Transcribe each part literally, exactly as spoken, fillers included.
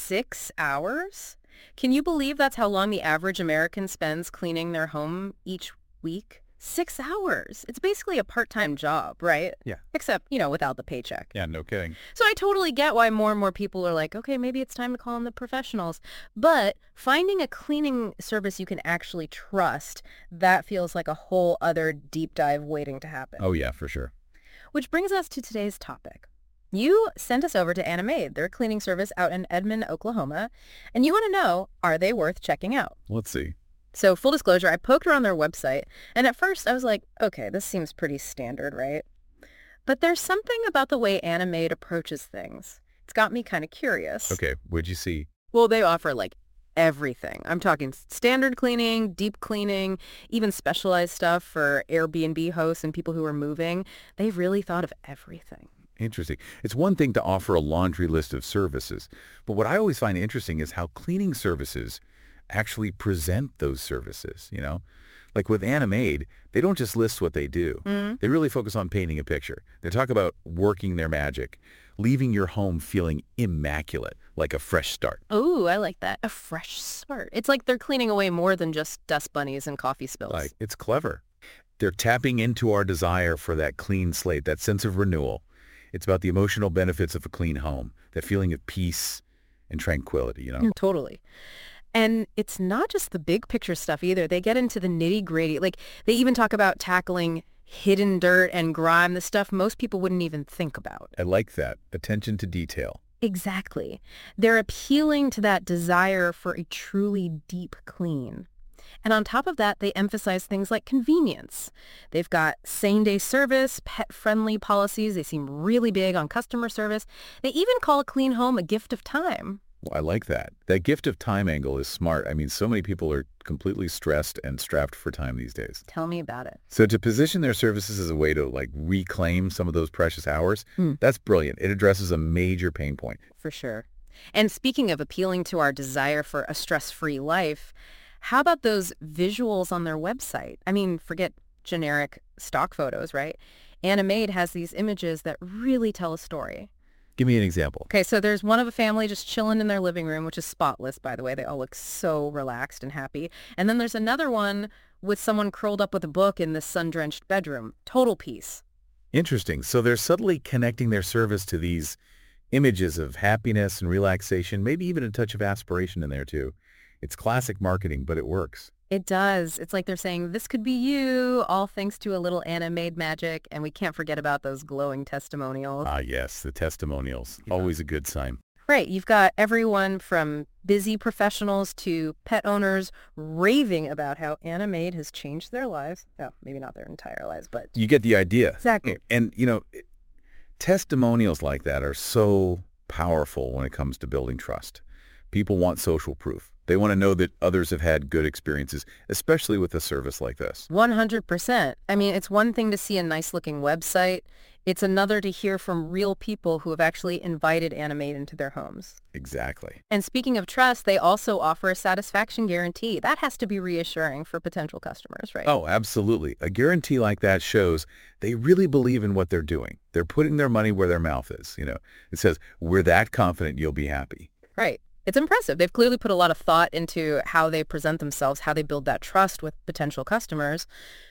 Six hours? Can you believe that's how long the average American spends cleaning their home each week? Six hours. It's basically a part-time job, right? Yeah. Except, you know, without the paycheck. Yeah, no kidding. So I totally get why more and more people are like, okay, maybe it's time to call in the professionals. But finding a cleaning service you can actually trust, that feels like a whole other deep dive waiting to happen. Oh, yeah, for sure. Which brings us to today's topic. You sent us over to Animade, their cleaning service out in Edmond, Oklahoma, and you want to know, are they worth checking out? Let's see. So full disclosure, I poked around their website, and at first I was like, okay, this seems pretty standard, right? But there's something about the way Animade approaches things. It's got me kind of curious. Okay, what'd you see? Well, they offer like everything. I'm talking standard cleaning, deep cleaning, even specialized stuff for Airbnb hosts and people who are moving. They've really thought of everything. Interesting. It's one thing to offer a laundry list of services, but what I always find interesting is how cleaning services actually present those services, you know? Like with Animade, they don't just list what they do. Mm-hmm. They really focus on painting a picture. They talk about working their magic, leaving your home feeling immaculate, like a fresh start. Ooh, I like that. A fresh start. It's like they're cleaning away more than just dust bunnies and coffee spills. Like, it's clever. They're tapping into our desire for that clean slate, that sense of renewal. It's about the emotional benefits of a clean home, that feeling of peace and tranquility, you know? Mm, totally. And it's not just the big picture stuff either. They get into the nitty gritty. Like they even talk about tackling hidden dirt and grime, the stuff most people wouldn't even think about. I like that. Attention to detail. Exactly. They're appealing to that desire for a truly deep clean. And on top of that, they emphasize things like convenience. They've got same-day service, pet-friendly policies. They seem really big on customer service. They even call a clean home a gift of time. Well, I like that. That gift of time angle is smart. I mean, so many people are completely stressed and strapped for time these days. Tell me about it. So to position their services as a way to like reclaim some of those precious hours, Mm. that's brilliant. It addresses a major pain point. For sure. And speaking of appealing to our desire for a stress-free life, how about those visuals on their website? I mean, forget generic stock photos, right? Animade has these images that really tell a story. Give me an example. Okay, so there's one of a family just chilling in their living room, which is spotless, by the way. They all look so relaxed and happy. And then there's another one with someone curled up with a book in this sun-drenched bedroom. Total peace. Interesting. So they're subtly connecting their service to these images of happiness and relaxation, maybe even a touch of aspiration in there too. It's classic marketing, but it works. It does. It's like they're saying, this could be you, all thanks to a little Animade magic. And we can't forget about those glowing testimonials. Ah, yes, the testimonials. Yeah. Always a good sign. Right. You've got everyone from busy professionals to pet owners raving about how Animade has changed their lives. Oh, maybe not their entire lives, but You get the idea. exactly. And, you know, testimonials like that are so powerful when it comes to building trust. People want social proof. They want to know that others have had good experiences, especially with a service like this. one hundred percent. I mean, it's one thing to see a nice-looking website. It's another to hear from real people who have actually invited Animade into their homes. Exactly. And speaking of trust, they also offer a satisfaction guarantee. That has to be reassuring for potential customers, right? Oh, absolutely. A guarantee like that shows they really believe in what they're doing. They're putting their money where their mouth is. You know, it says, we're that confident you'll be happy. Right. It's impressive. They've clearly put a lot of thought into how they present themselves, how they build that trust with potential customers.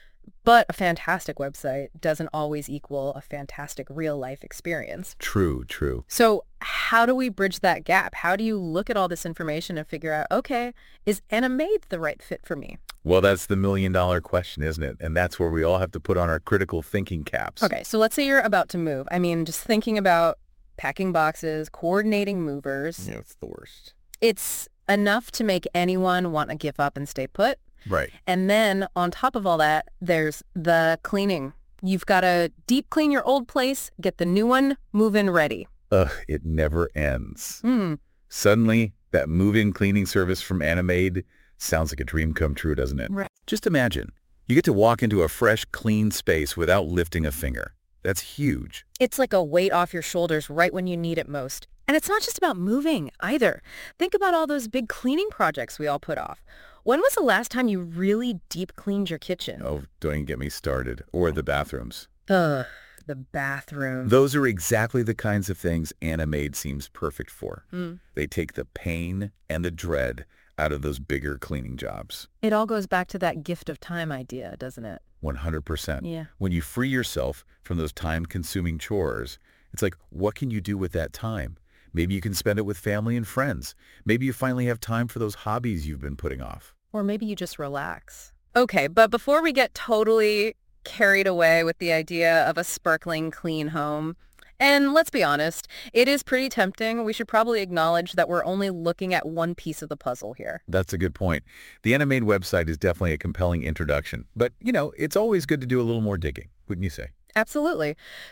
But a fantastic website doesn't always equal a fantastic real-life experience. True, true. So how do we bridge that gap? How do you look at all this information and figure out, okay, is Animade the right fit for me? Well, that's the million-dollar question, isn't it? And that's where we all have to put on our critical thinking caps. Okay, so let's say you're about to move. I mean, just thinking about packing boxes, coordinating movers. Yeah, it's the worst. It's enough to make anyone want to give up and stay put. Right. And then on top of all that, there's the cleaning. You've got to deep clean your old place, get the new one move-in ready. Ugh, it never ends. Hmm. Suddenly, that move-in cleaning service from Animade sounds like a dream come true, doesn't it? Right. Just imagine, you get to walk into a fresh, clean space without lifting a finger. That's huge. It's like a weight off your shoulders right when you need it most. And it's not just about moving either. Think about all those big cleaning projects we all put off. When was the last time you really deep cleaned your kitchen? Oh, don't even get me started. Or the bathrooms. Ugh. the bathroom. Those are exactly the kinds of things Animaid seems perfect for. Mm. They take the pain and the dread out of those bigger cleaning jobs. It all goes back to that gift of time idea, doesn't it? one hundred percent. Yeah. When you free yourself from those time-consuming chores, it's like, what can you do with that time? Maybe you can spend it with family and friends. Maybe you finally have time for those hobbies you've been putting off. Or maybe you just relax. Okay, but before we get totally carried away with the idea of a sparkling clean home, and let's be honest, it is pretty tempting. We should probably acknowledge that we're only looking at one piece of the puzzle here. That's a good point. The Animaid website is definitely a compelling introduction. But, you know, it's always good to do a little more digging, wouldn't you say? Absolutely.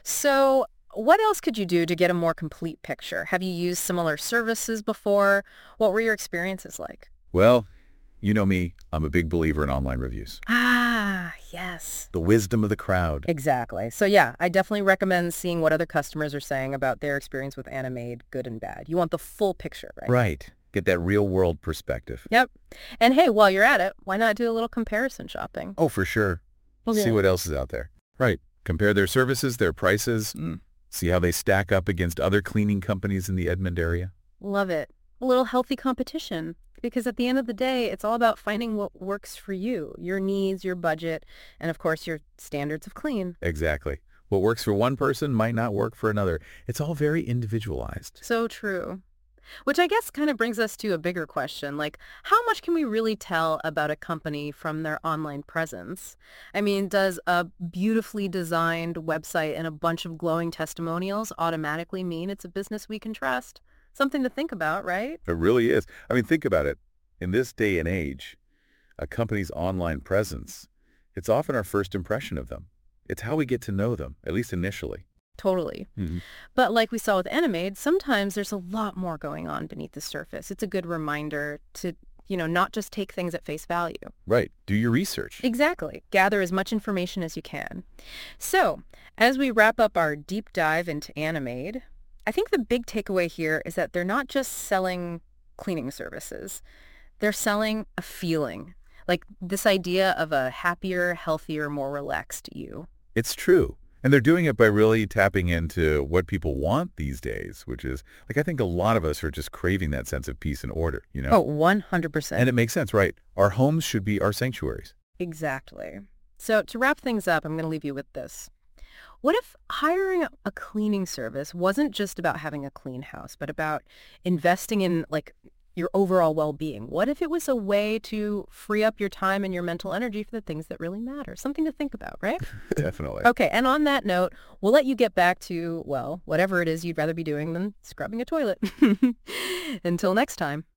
So what else could you do to get a more complete picture? Have you used similar services before? What were your experiences like? Well, you know me, I'm a big believer in online reviews. Ah, yes. The wisdom of the crowd. Exactly. So yeah, I definitely recommend seeing what other customers are saying about their experience with Animaid, good and bad. You want the full picture, right? Right. Get that real-world perspective. Yep. And hey, while you're at it, why not do a little comparison shopping? Oh, for sure. Okay. See what else is out there. Right. Compare their services, their prices, Mm. see how they stack up against other cleaning companies in the Edmond area. Love it. A little healthy competition. Because at the end of the day, it's all about finding what works for you, your needs, your budget, and of course, your standards of clean. Exactly. What works for one person might not work for another. It's all very individualized. So true. Which I guess kind of brings us to a bigger question, like how much can we really tell about a company from their online presence? I mean, does a beautifully designed website and a bunch of glowing testimonials automatically mean it's a business we can trust? Something to think about, right? It really is. I mean, think about it. In this day and age, a company's online presence, it's often our first impression of them. It's how we get to know them, at least initially. Totally. Mm-hmm. But like we saw with Animaid, sometimes there's a lot more going on beneath the surface. It's a good reminder to, you know, not just take things at face value. Right. Do your research. Exactly. Gather as much information as you can. So, as we wrap up our deep dive into Animaid, I think the big takeaway here is that they're not just selling cleaning services. They're selling a feeling, like this idea of a happier, healthier, more relaxed you. It's true. And they're doing it by really tapping into what people want these days, which is, like, I think a lot of us are just craving that sense of peace and order, you know? Oh, one hundred percent. And it makes sense, right? Our homes should be our sanctuaries. Exactly. So to wrap things up, I'm going to leave you with this. What if hiring a cleaning service wasn't just about having a clean house, but about investing in like your overall well-being? What if it was a way to free up your time and your mental energy for the things that really matter? Something to think about, right? Definitely. Okay, and on that note, we'll let you get back to, well, whatever it is you'd rather be doing than scrubbing a toilet. Until next time.